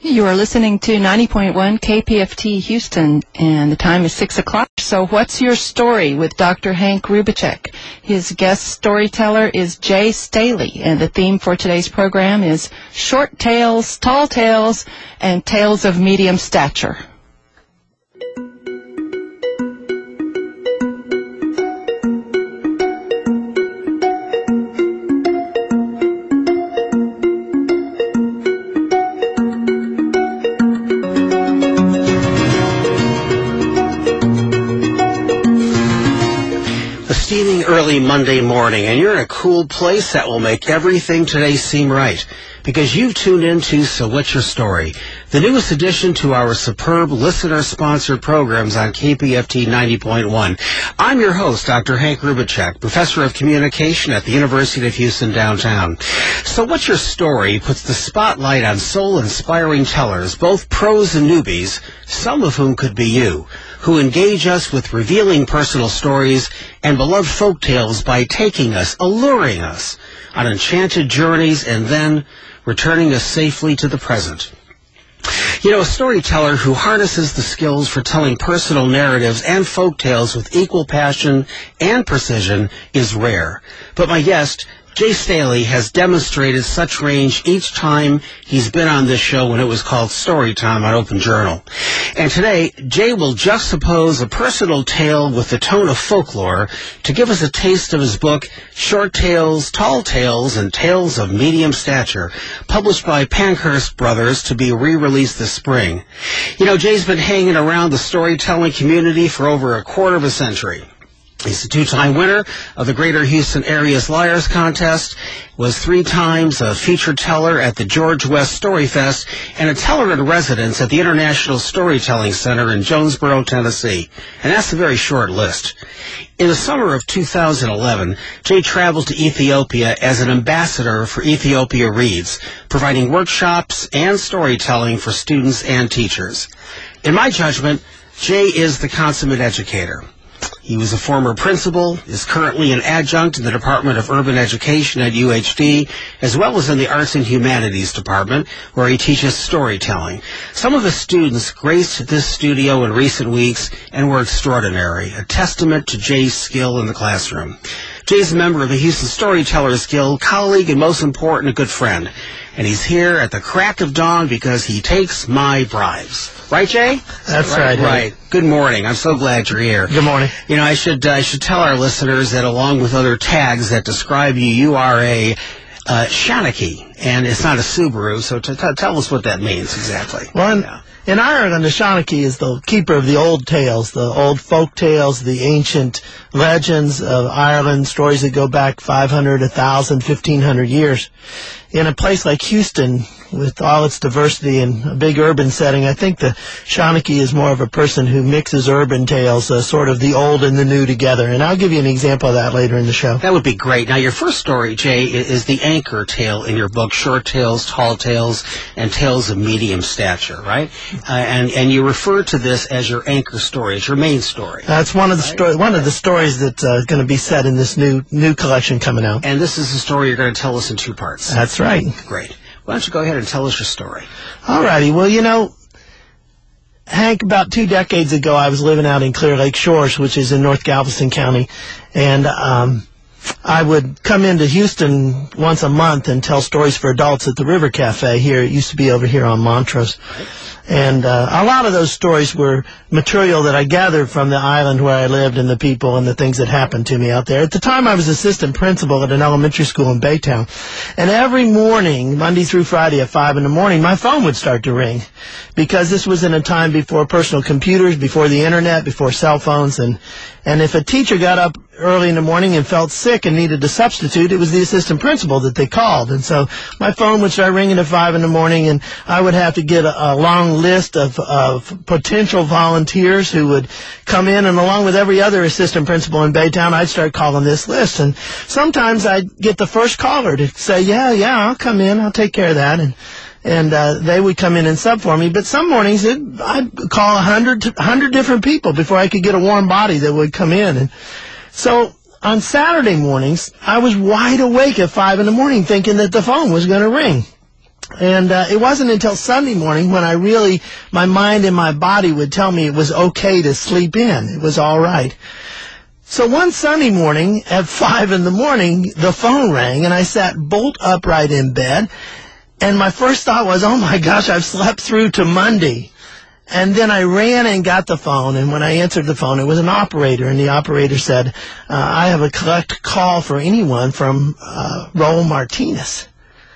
You are listening to 90.1 KPFT Houston, and the time is 6 o'clock. So what's your story with Dr. Hank Rubacek? His guest storyteller is Jay Staley, and the theme for today's program is short tales, tall tales, and tales of medium stature. Steaming early Monday morning, and you're in a cool place that will make everything today seem right, because you've tuned into So What's Your Story, the newest addition to our superb listener-sponsored programs on KPFT 90.1. I'm your host, Dr. Hank Rubacek, Professor of Communication at the University of Houston downtown. So What's Your Story puts the spotlight on soul-inspiring tellers, both pros and newbies, some of whom could be you, who engage us with revealing personal stories and beloved folk tales by taking us, alluring us on enchanted journeys and then returning us safely to the present. You know, a storyteller who harnesses the skills for telling personal narratives and folk tales with equal passion and precision is rare. But my guest, Jay Staley, has demonstrated such range each time he's been on this show when it was called Storytime on Open Journal. And today, Jay will juxtapose a personal tale with the tone of folklore to give us a taste of his book, Short Tales, Tall Tales, and Tales of Medium Stature, published by Pankhurst Brothers to be re-released this spring. You know, Jay's been hanging around the storytelling community for over a quarter of a century. He's a two-time winner of the Greater Houston Area's Liars Contest, was 3 times a featured teller at the George West Story Fest, and a teller in residence at the International Storytelling Center in Jonesboro, Tennessee. And that's a very short list. In the summer of 2011, Jay traveled to Ethiopia as an ambassador for Ethiopia Reads, providing workshops and storytelling for students and teachers. In my judgment, Jay is the consummate educator. He was a former principal, is currently an adjunct in the Department of Urban Education at UHD, as well as in the Arts and Humanities Department, where he teaches storytelling. Some of his students graced this studio in recent weeks and were extraordinary, a testament to Jay's skill in the classroom. Jay's a member of the Houston Storytellers Guild, colleague, and most important, a good friend. And he's here at the crack of dawn because he takes my bribes. Right, Jay? That's right. Right. Good morning. I'm so glad you're here. Good morning. You know, I should tell our listeners that along with other tags that describe you, you are a Shanachie, and it's not a Subaru. So tell us what that means exactly. Well, in Ireland, the Shanachie is the keeper of the old tales, the old folk tales, the ancient legends of Ireland, stories that go back 500, 1,000, 1,500 years. In a place like Houston, with all its diversity and a big urban setting, I think the Shanachie is more of a person who mixes urban tales, sort of the old and the new together. And I'll give you an example of that later in the show. That would be great. Now, your first story, Jay, is the anchor tale in your book, Short Tales, Tall Tales, and Tales of Medium Stature, right? And you refer to this as your anchor story, as your main story. That's one of the one of the stories that's going to be set in this new collection coming out. And this is a story you're going to tell us in 2 parts. That's right. Great. Why don't you go ahead and tell us your story? All righty. Well, you know, Hank, about 2 decades ago, I was living out in Clear Lake Shores, which is in North Galveston County, and I would come into Houston once a month and tell stories for adults at the River Cafe here. It used to be over here on Montrose. And a lot of those stories were material that I gathered from the island where I lived and the people and the things that happened to me out there. At the time, I was assistant principal at an elementary school in Baytown. And every morning, Monday through Friday at 5 in the morning, my phone would start to ring. Because this was in a time before personal computers, before the internet, before cell phones. And if a teacher got up early in the morning and felt sick and needed a substitute, it was the assistant principal that they called. And so my phone would start ringing at 5 in the morning, and I would have to get a long list of potential volunteers who would come in, and along with every other assistant principal in Baytown, I'd start calling this list. And sometimes I'd get the first caller to say, yeah, I'll come in, I'll take care of that. And they would come in and sub for me. But some mornings, I'd call 100 different people before I could get a warm body that would come in. And so on Saturday mornings, I was wide awake at 5 in the morning thinking that the phone was going to ring. And it wasn't until Sunday morning when my mind and my body would tell me it was okay to sleep in. It was all right. So one Sunday morning at 5 in the morning, the phone rang, and I sat bolt upright in bed. And my first thought was, oh my gosh, I've slept through to Monday. And then I ran and got the phone, and when I answered the phone, it was an operator, and the operator said, I have a collect call for anyone from Raul Martinez.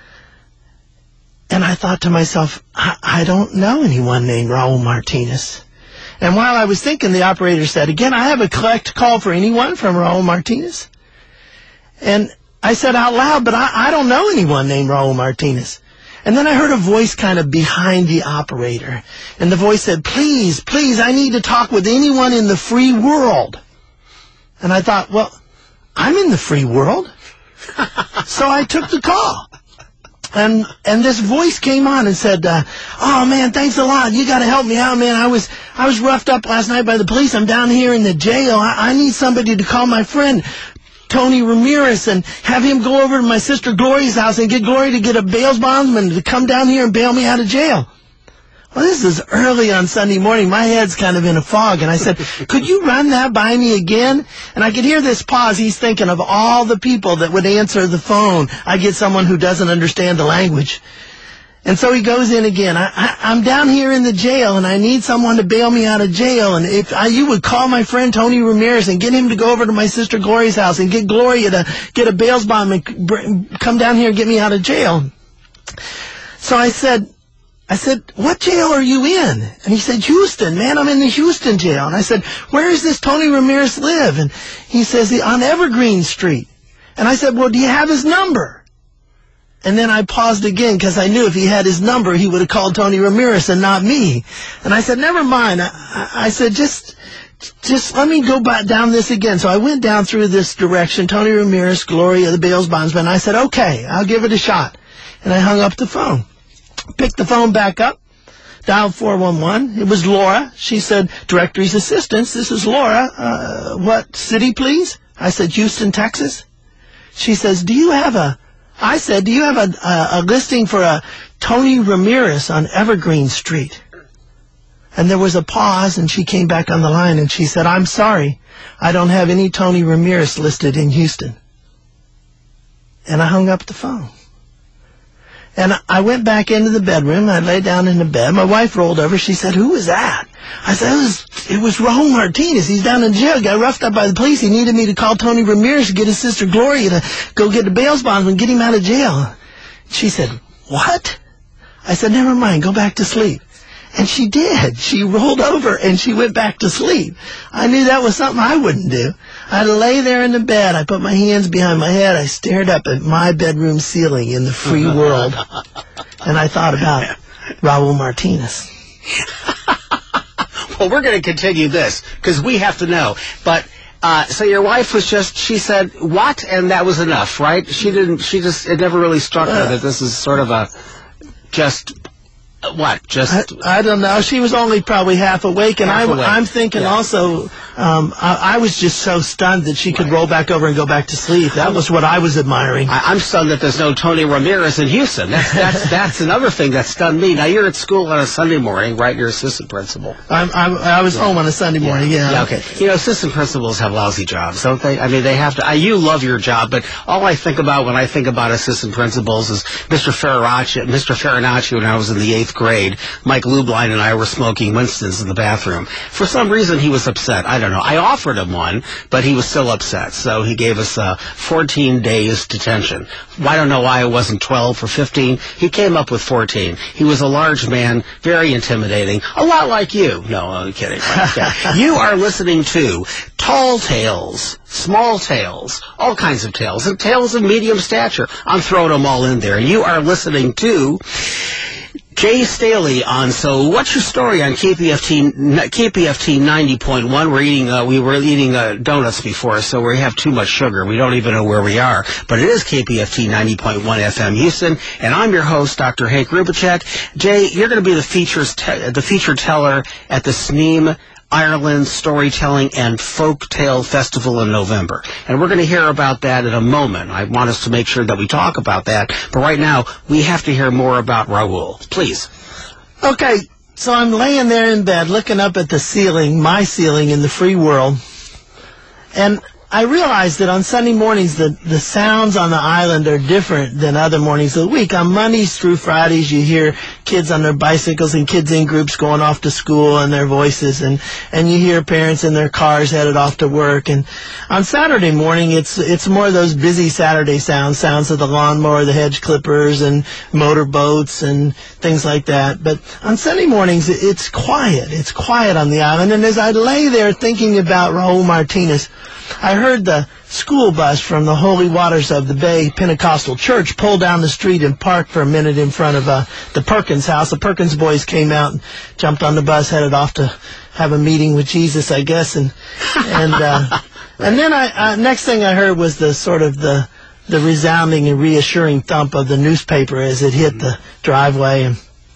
And I thought to myself, I don't know anyone named Raul Martinez. And while I was thinking, the operator said, again, I have a collect call for anyone from Raul Martinez. And I said out loud, but I don't know anyone named Raul Martinez. And then I heard a voice kind of behind the operator. And the voice said, please, I need to talk with anyone in the free world. And I thought, well, I'm in the free world. So I took the call. And this voice came on and said, oh man, thanks a lot. You gotta help me out, man. I was roughed up last night by the police. I'm down here in the jail. I need somebody to call my friend Tony Ramirez and have him go over to my sister Gloria's house and get Gloria to get a bail bondsman to come down here and bail me out of jail. Well, this is early on Sunday morning. My head's kind of in a fog. And I said, could you run that by me again? And I could hear this pause. He's thinking of all the people that would answer the phone. I get someone who doesn't understand the language. And so he goes in again. I'm down here in the jail, and I need someone to bail me out of jail. And if you would call my friend Tony Ramirez and get him to go over to my sister Gloria's house and get Gloria to get a bail bond and come down here and get me out of jail. So I said, what jail are you in? And he said, Houston, man, I'm in the Houston jail. And I said, where does this Tony Ramirez live? And he says, on Evergreen Street. And I said, well, do you have his number? And then I paused again because I knew if he had his number, he would have called Tony Ramirez and not me. And I said, never mind. I said, just let me go back down this again. So I went down through this direction, Tony Ramirez, Gloria, the bail bondsman. I said, okay, I'll give it a shot. And I hung up the phone. Picked the phone back up, dialed 411. It was Laura. She said, Directory's Assistance, this is Laura. What city, please? I said, Houston, Texas. She says, do you have a listing for a Tony Ramirez on Evergreen Street? And there was a pause, and she came back on the line, and she said, I'm sorry, I don't have any Tony Ramirez listed in Houston. And I hung up the phone. And I went back into the bedroom. I lay down in the bed. My wife rolled over. She said, who was that? I said, it was Raul Martinez. He's down in jail. Got roughed up by the police. He needed me to call Tony Ramirez to get his sister Gloria to go get the bail bondsman and get him out of jail. She said, what? I said, never mind. Go back to sleep. And she did. She rolled over and she went back to sleep. I knew that was something I wouldn't do. I lay there in the bed. I put my hands behind my head. I stared up at my bedroom ceiling in the free world. And I thought about Raul Martinez. Well, we're going to continue this because we have to know. But so your wife was she said, what? And that was enough, right? It never really struck her that this is sort of I don't know. She was only probably half awake, and I'm thinking also, I was just so stunned that she could roll back over and go back to sleep. That was what I was admiring. I'm stunned that there's no Tony Ramirez in Houston. That's another thing that stunned me. Now you're at school on a Sunday morning, right? You're assistant principal. I was home on a Sunday morning. Yeah. Okay. Assistant principals have lousy jobs, don't they? I mean, they have to. You love your job, but all I think about when I think about assistant principals is Mr. Farinacci when I was in the 8th grade. Mike Lubline and I were smoking Winston's in the bathroom. For some reason, he was upset. I don't know. I offered him one, but he was still upset. So he gave us 14 days detention. I don't know why it wasn't 12 or 15. He came up with 14. He was a large man, very intimidating, a lot like you. No, I'm kidding. Right? You are listening to Tall Tales, Small Tales, all kinds of tales, and tales of medium stature. I'm throwing them all in there. And you are listening to Jay Staley on So What's Your Story on KPFT 90.1. We were eating donuts before, so we have too much sugar. We don't even know where we are. But it is KPFT 90.1 FM Houston, and I'm your host, Dr. Hank Rubicek. Jay, you're going to be the feature teller at the SNEAM Ireland Storytelling and Folktale Festival in November. And we're going to hear about that in a moment. I want us to make sure that we talk about that. But right now, we have to hear more about Raul. Please. Okay, so I'm laying there in bed looking up at the ceiling, my ceiling in the free world. And I realized that on Sunday mornings, the sounds on the island are different than other mornings of the week. On Mondays through Fridays, you hear kids on their bicycles and kids in groups going off to school and their voices, and you hear parents in their cars headed off to work. And on Saturday morning, it's more of those busy Saturday sounds of the lawnmower, the hedge clippers, and motorboats and things like that. But on Sunday mornings, it's quiet. It's quiet on the island. And as I lay there thinking about Raul Martinez, I heard the school bus from the Holy Waters of the Bay Pentecostal Church pull down the street and park for a minute in front of the Perkins house. The Perkins boys came out and jumped on the bus, headed off to have a meeting with Jesus, I guess. And then next thing I heard was the sort of the resounding and reassuring thump of the newspaper as it hit the driveway.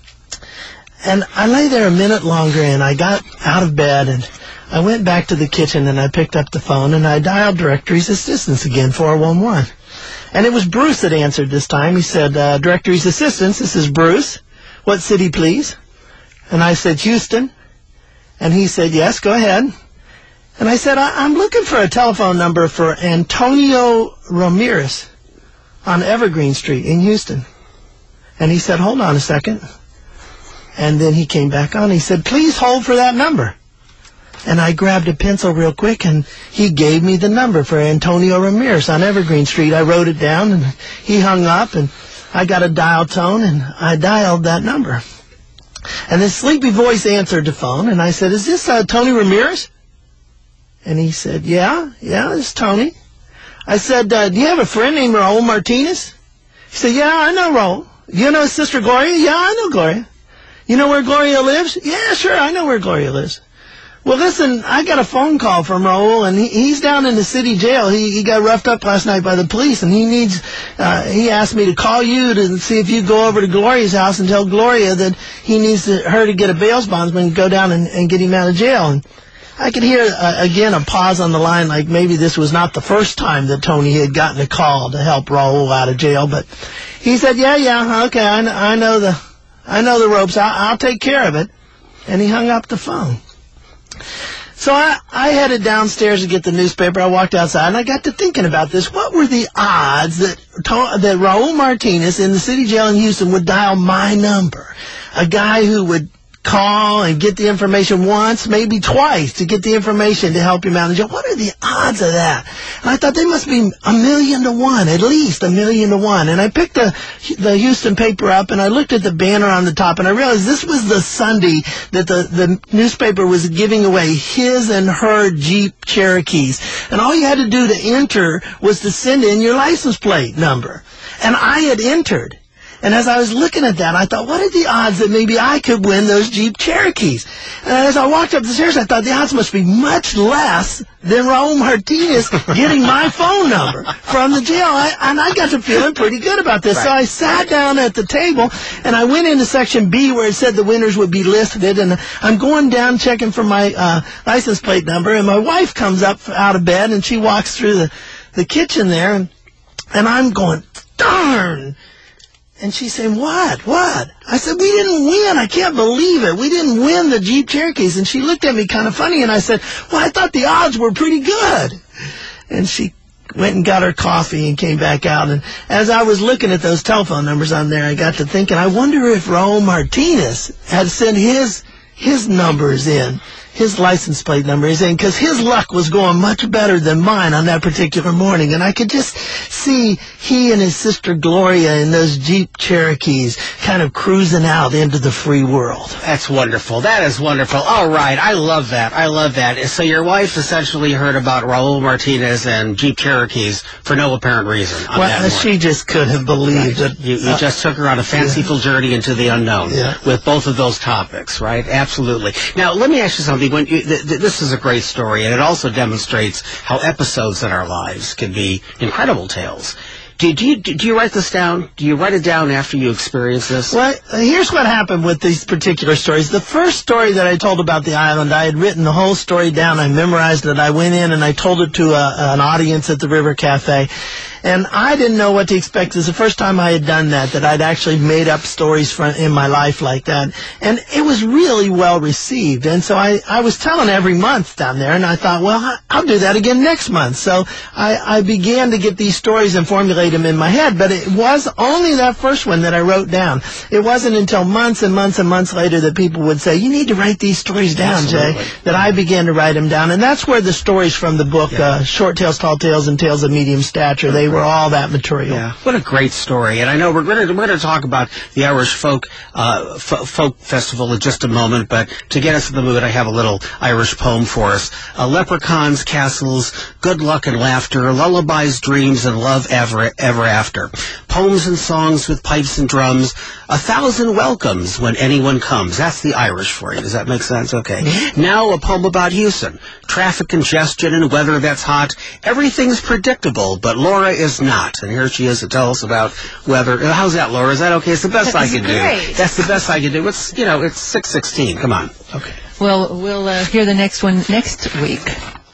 And I lay there a minute longer, and I got out of bed, and I went back to the kitchen, and I picked up the phone, and I dialed Directory's Assistance again, 411. And it was Bruce that answered this time. He said, Directory's Assistance, this is Bruce. What city, please? And I said, Houston. And he said, yes, go ahead. And I said, I'm looking for a telephone number for Antonio Ramirez on Evergreen Street in Houston. And he said, hold on a second. And then he came back on. He said, please hold for that number. And I grabbed a pencil real quick, and he gave me the number for Antonio Ramirez on Evergreen Street. I wrote it down, and he hung up, and I got a dial tone, and I dialed that number. And this sleepy voice answered the phone, and I said, is this Tony Ramirez? And he said, yeah, it's Tony. I said, do you have a friend named Raul Martinez? He said, yeah, I know Raul. You know his sister Gloria? Yeah, I know Gloria. You know where Gloria lives? Yeah, sure, I know where Gloria lives. Well, listen, I got a phone call from Raul, and he's down in the city jail. He got roughed up last night by the police, and he asked me to call you to see if you go over to Gloria's house and tell Gloria that he needs her to get a bail bondsman and go down and get him out of jail. And I could hear, again, a pause on the line, like maybe this was not the first time that Tony had gotten a call to help Raul out of jail. But he said, yeah, okay, I know the ropes. I'll take care of it. And he hung up the phone. So I headed downstairs to get the newspaper. I walked outside, and I got to thinking about this. What were the odds that Raul Martinez in the city jail in Houston would dial my number? A guy who would call and get the information once, maybe twice, to get the information to help him out in jail. What are the odds of that? And I thought they must be 1,000,000 to 1, at least 1,000,000 to 1. And I picked the Houston paper up, and I looked at the banner on the top, and I realized this was the Sunday that the newspaper was giving away his and her Jeep Cherokees. And all you had to do to enter was to send in your license plate number. And I had entered. And as I was looking at that, I thought, what are the odds that maybe I could win those Jeep Cherokees? And as I walked up the stairs, I thought the odds must be much less than Raul Martinez getting my phone number from the jail. And I got to feeling pretty good about this. Right. So I sat down at the table, and I went into Section B where it said the winners would be listed. And I'm going down checking for my license plate number, and my wife comes up out of bed, and she walks through the kitchen there, and I'm going, darn. And she's saying, what? I said, we didn't win. I can't believe it. We didn't win the Jeep Cherokees. And she looked at me kind of funny, and I said, well, I thought the odds were pretty good. And she went and got her coffee and came back out. And as I was looking at those telephone numbers on there, I got to thinking, I wonder if Raul Martinez had sent his numbers in. His license plate number is in, because his luck was going much better than mine on that particular morning. And I could just see he and his sister Gloria in those Jeep Cherokees kind of cruising out into the free world. That's wonderful. That is wonderful. All right. I love that. So your wife essentially heard about Raul Martinez and Jeep Cherokees for no apparent reason. Well, she just couldn't have believed it. You just took her on a fanciful journey into the unknown with both of those topics, right? Absolutely. Now, let me ask you something. This is a great story, and it also demonstrates how episodes in our lives can be incredible tales. Do you write this down? Do you write it down after you experience this? Well, here's what happened with these particular stories. The first story that I told about the island, I had written the whole story down. I memorized it. I went in and I told it to an audience at the River Cafe. And I didn't know what to expect. It was the first time I had done that I'd actually made up stories in my life like that. And it was really well received. And so I was telling every month down there, and I thought, well, I'll do that again next month. So I began to get these stories and formulate them in my head. But it was only that first one that I wrote down. It wasn't until months and months and months later that people would say, you need to write these stories down, Jay, that I began to write them down. And that's where the stories from the book, Short Tales, Tall Tales, and Tales of Medium Stature, they were all that material. Yeah, what a great story. And I know we're going to talk about the Irish Folk Festival in just a moment, but to get us in the mood, I have a little Irish poem for us. Leprechauns, castles, good luck and laughter, lullabies, dreams, and love ever after. Poems and songs with pipes and drums, 1,000 welcomes when anyone comes. That's the Irish for you. Does that make sense? Okay. Mm-hmm. Now a poem about Houston. Traffic congestion and weather that's hot. Everything's predictable, but Laura is not. And here she is to tell us about weather. How's that, Laura? Is that okay? It's the best I can do. That's the best I can do. It's, it's 6:16. Come on. Okay. Well, we'll hear the next one next week.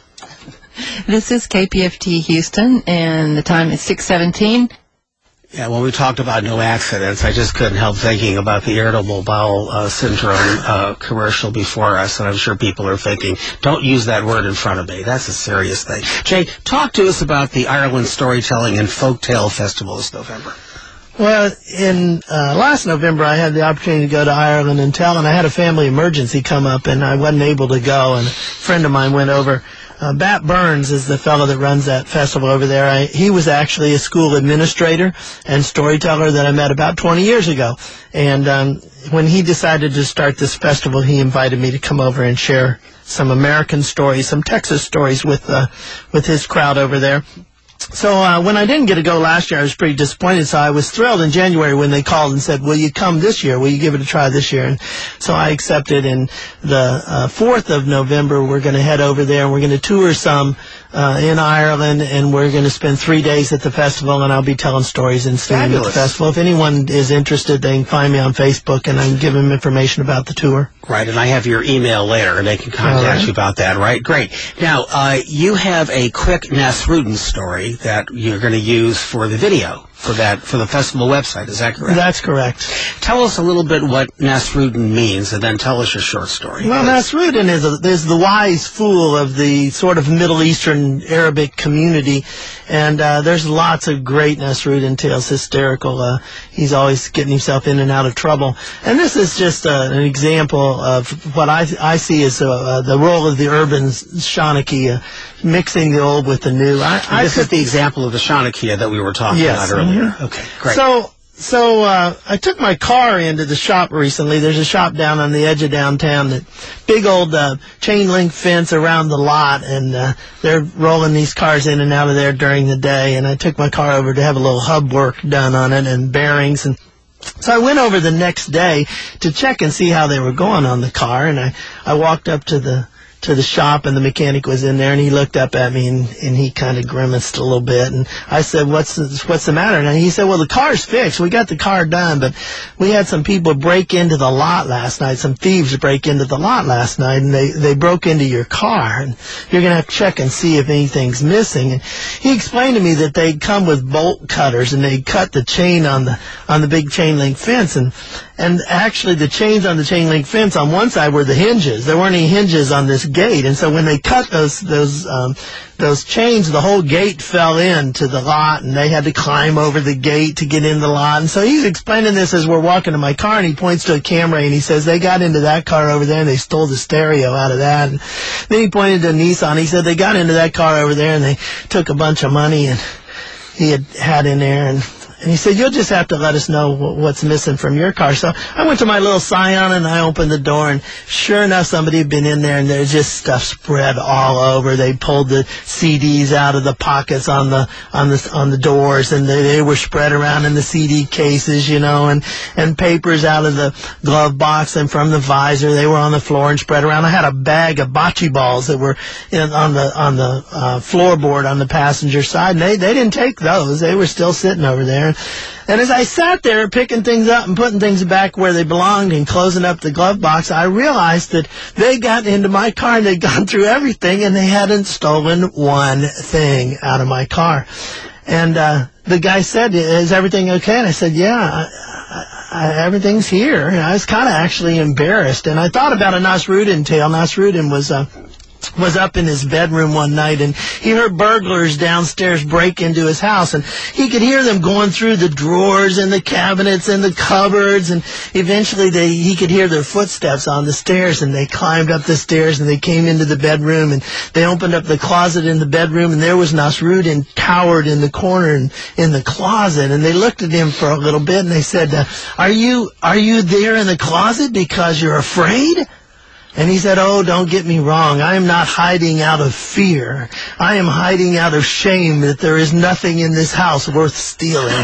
This is KPFT Houston, and the time is 6:17. Yeah, when we talked about no accidents, I just couldn't help thinking about the irritable bowel syndrome commercial before us, and I'm sure people are thinking, don't use that word in front of me. That's a serious thing. Jay, talk to us about the Ireland Storytelling and Folktale Festival this November. Well, in last November, I had the opportunity to go to Ireland and tell, and I had a family emergency come up, and I wasn't able to go, and a friend of mine went over. Bat Burns is the fellow that runs that festival over there. He was actually a school administrator and storyteller that I met about 20 years ago. And when he decided to start this festival, he invited me to come over and share some American stories, some Texas stories with his crowd over there. So when I didn't get to go last year, I was pretty disappointed. So I was thrilled in January when they called and said, will you come this year? Will you give it a try this year? And so I accepted. And the 4th of November, we're going to head over there, and we're going to tour some in Ireland, and we're going to spend 3 days at the festival, and I'll be telling stories and staying at the festival. If anyone is interested, they can find me on Facebook, and I can give them information about the tour. Right, and I have your email later, and they can contact you about that, right? Great. Now, you have a quick Nasrudin story that you're going to use for the video for the festival website. Is that correct? That's correct. Tell us a little bit what Nasrudin means, and then tell us your short story. Well, Nasrudin is the wise fool of the sort of Middle Eastern Arabic community, and there's lots of great Nasrudin tales, hysterical. He's always getting himself in and out of trouble. And this is just an example of what I see as the role of the urban Shanakia, mixing the old with the new. This is the example of the Shanakia that we were talking about earlier. Mm-hmm. Okay, great. So I took my car into the shop recently. There's a shop down on the edge of downtown, that big old chain link fence around the lot, and they're rolling these cars in and out of there during the day. And I took my car over to have a little hub work done on it and bearings. And so I went over the next day to check and see how they were going on the car. And I walked up to the shop, and the mechanic was in there, and he looked up at me, and he kind of grimaced a little bit. And I said, what's the matter? And he said, well, the car's fixed. We got the car done, but we had some people break into the lot last night. Some thieves break into the lot last night, and they broke into your car, and you're going to have to check and see if anything's missing. And he explained to me that they'd come with bolt cutters, and they'd cut the chain on the big chain link fence, and actually the chains on the chain link fence on one side were the hinges. There weren't any hinges on this gate, and so when they cut those chains, the whole gate fell into the lot, and they had to climb over the gate to get in the lot. And so he's explaining this as we're walking to my car, and he points to a camera, and he says, they got into that car over there, and they stole the stereo out of that. And then he pointed to Nissan. He said, they got into that car over there, and they took a bunch of money and he had in there, And he said, you'll just have to let us know what's missing from your car. So I went to my little Scion and I opened the door, and sure enough, somebody had been in there, and there's just stuff spread all over. They pulled the CDs out of the pockets on the doors, and they were spread around in the CD cases, you know, and papers out of the glove box and from the visor. They were on the floor and spread around. I had a bag of bocce balls that were on the floorboard on the passenger side, and they didn't take those. They were still sitting over there. And as I sat there picking things up and putting things back where they belonged and closing up the glove box, I realized that they got into my car and they'd gone through everything, and they hadn't stolen one thing out of my car. And the guy said, is everything okay? And I said, yeah, everything's here. And I was kind of actually embarrassed. And I thought about a Nasruddin tale. Nasruddin was up in his bedroom one night, and he heard burglars downstairs break into his house, and he could hear them going through the drawers and the cabinets and the cupboards, and eventually he could hear their footsteps on the stairs, and they climbed up the stairs and they came into the bedroom, and they opened up the closet in the bedroom, and there was Nasruddin cowered in the corner in the closet, and they looked at him for a little bit, and they said, are you there in the closet because you're afraid? And he said, oh, don't get me wrong. I am not hiding out of fear. I am hiding out of shame that there is nothing in this house worth stealing.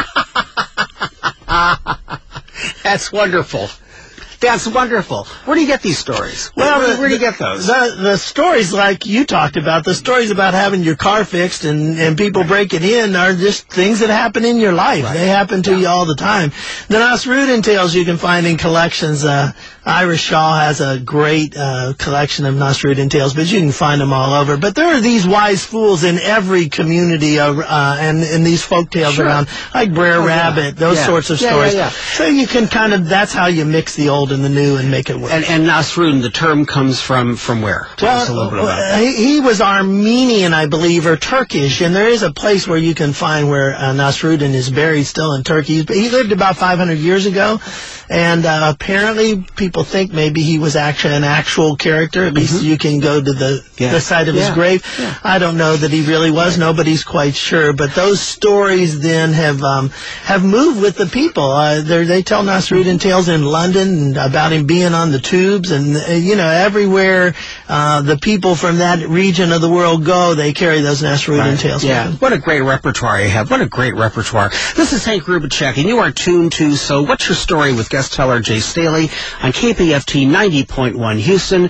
That's wonderful. That's wonderful. Where do you get these stories? Well, where do you get those? The stories like you talked about, the stories about having your car fixed and people breaking in are just things that happen in your life. Right. They happen to you all the time. The Nasruddin tales you can find in collections. Ira Shaw has a great collection of Nasruddin tales, but you can find them all over. But there are these wise fools in every community and these folk tales around, like Brer Rabbit, those sorts of stories. Yeah. So you can that's how you mix the old and the new and make it work. And Nasruddin, the term comes from where? Tell us a little bit about that. He was Armenian, I believe, or Turkish, and there is a place where you can find where Nasruddin is buried still in Turkey. He lived about 500 years ago, and apparently people think maybe he was actually an actual character. At least you can go to the site of his grave. Yeah. I don't know that he really was. Nobody's quite sure. But those stories then have moved with the people. They tell Nasruddin tales in London about him being on the tubes, and everywhere the people from that region of the world go, they carry those Nasruddin tales. Yeah. What a great repertoire you have. What a great repertoire. This is Hank Rubicek, and you are tuned to So What's Your Story with guest teller Jay Staley on KPFT 90.1 Houston,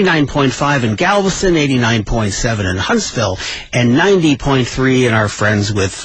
89.5 in Galveston, 89.7 in Huntsville, and 90.3 in our friends with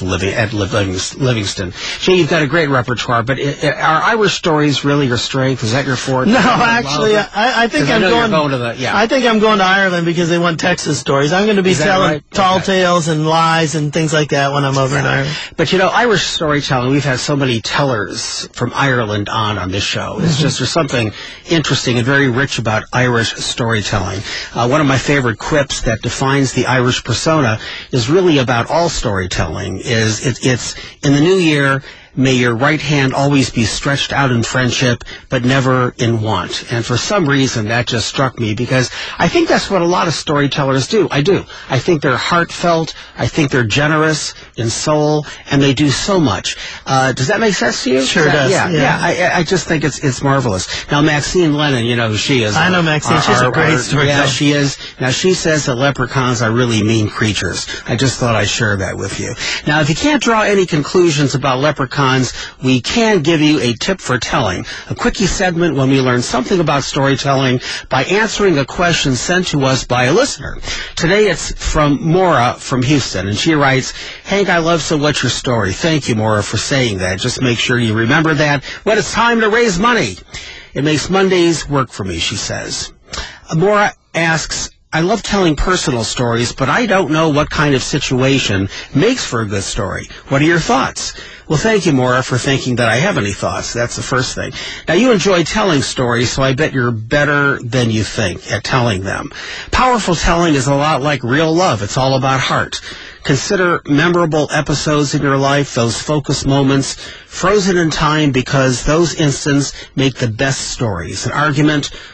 Livingston. Jay, you've got a great repertoire, but are Irish stories really your strength? Is that your forte? No, actually, I think I'm going to I think I'm going to Ireland because they want Texas stories. I'm going to be telling tall tales and lies and things like that when I'm over in Ireland. But Irish storytelling, we've had so many tellers from Ireland on this show. It's just there's something interesting and very rich about Irish storytelling. One of my favorite quips that defines the Irish persona is really about all storytelling. It's in the new year, may your right hand always be stretched out in friendship, but never in want. And for some reason, that just struck me because I think that's what a lot of storytellers do. I do. I think they're heartfelt. I think they're generous in soul, and they do so much. Does that make sense to you? Sure does. Yeah. I just think it's marvelous. Now, Maxine Lennon, you know who she is. I know Maxine. She's a great storyteller. Yeah, she is. Now, she says that leprechauns are really mean creatures. I just thought I'd share that with you. Now, if you can't draw any conclusions about leprechauns, we can give you a tip for telling, a quickie segment when we learn something about storytelling by answering a question sent to us by a listener. Today it's from Maura from Houston, and she writes, Hank, I love So What's Your Story? Thank you, Maura, for saying that. Just make sure you remember that when it's time to raise money. It makes Mondays work for me, she says. Maura asks, I love telling personal stories, but I don't know what kind of situation makes for a good story. What are your thoughts? Well, thank you, Maura, for thinking that I have any thoughts. That's the first thing. Now, you enjoy telling stories, so I bet you're better than you think at telling them. Powerful telling is a lot like real love. It's all about heart. Consider memorable episodes in your life, those focus moments, frozen in time, because those instants make the best stories. An argument,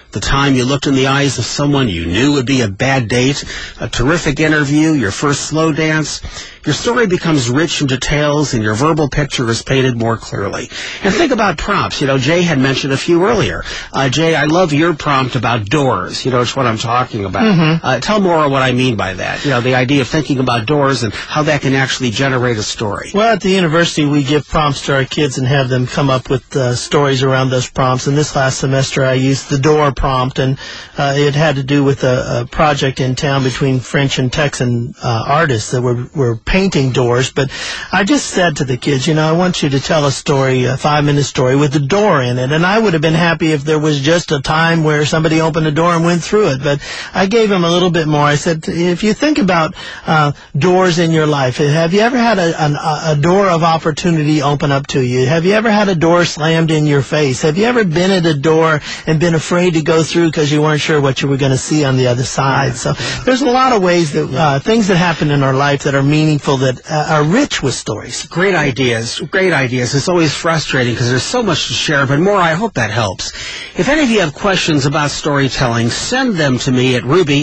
the time you looked in the eyes of someone you knew would be a bad date, a terrific interview, your first slow dance. Your story becomes rich in details and your verbal picture is painted more clearly. And think about prompts. Jay had mentioned a few earlier. Jay, I love your prompt about doors. It's what I'm talking about. Tell more of what I mean by that. The idea of thinking about doors and how that can actually generate a story. Well, at the university, we give prompts to our kids and have them come up with stories around those prompts. And this last semester, I used the door prompt, and it had to do with a project in town between French and Texan artists that were painting doors. But I just said to the kids, I want you to tell a story, a 5-minute story with a door in it. And I would have been happy if there was just a time where somebody opened a door and went through it. But I gave them a little bit more. I said, if you think about doors in your life, have you ever had a door of opportunity open up to you? Have you ever had a door slammed in your face? Have you ever been at a door and been afraid to go through because you weren't sure what you were going to see on the other side? So there's a lot of ways that things that happen in our life that are meaningful, that are rich with stories. Great ideas. It's always frustrating because there's so much to share, but more, I hope that helps. If any of you have questions about storytelling, send them to me at Ruby,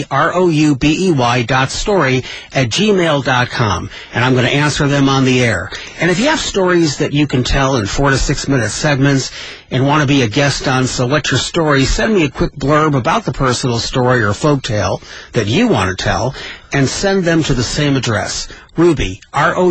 ROUBEY.story@gmail.com, and I'm going to answer them on the air. And if you have stories that you can tell in 4 to 6 minute segments and want to be a guest on So What's Your Story, send me a quick blurb about the personal story or folktale that you want to tell, and send them to the same address, Ruby,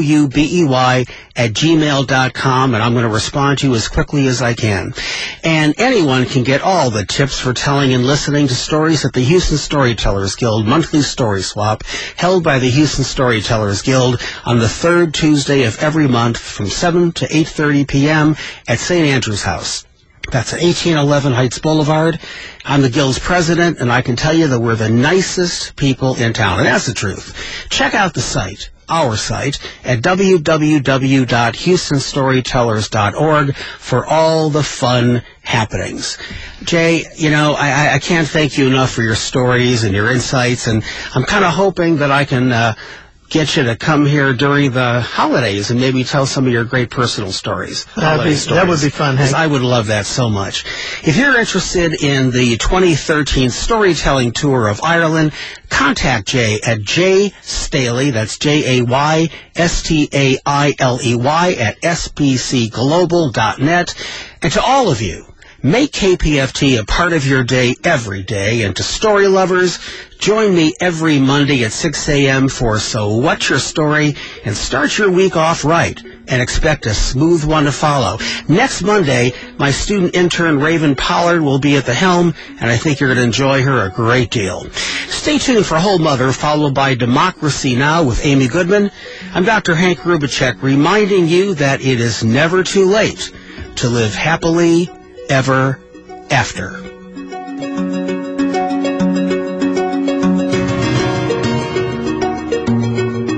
ROUBEY@gmail.com, and I'm going to respond to you as quickly as I can. And anyone can get all the tips for telling and listening to stories at the Houston Storytellers Guild monthly story swap, held by the Houston Storytellers Guild on the third Tuesday of every month from 7 to 8:30 p.m. at St. Andrew's House. That's at 1811 Heights Boulevard. I'm the Guild's president, and I can tell you that we're the nicest people in town, and that's the truth. Check out the site, our site, at www.houstonstorytellers.org for all the fun happenings. Jay, I can't thank you enough for your stories and your insights, and I'm kind of hoping that I can get you to come here during the holidays and maybe tell some of your great personal stories. That would be fun, Hank. I would love that so much. If you're interested in the 2013 storytelling tour of Ireland, contact Jay at jstaley, that's JAYSTAILEY at sbcglobal.net. And to all of you, make KPFT a part of your day every day. And to story lovers, join me every Monday at 6 a.m. for So What's Your Story, and start your week off right and expect a smooth one to follow. Next Monday, my student intern Raven Pollard will be at the helm, and I think you're going to enjoy her a great deal. Stay tuned for Whole Mother, followed by Democracy Now! With Amy Goodman. I'm Dr. Hank Rubicek, reminding you that it is never too late to live happily ever after.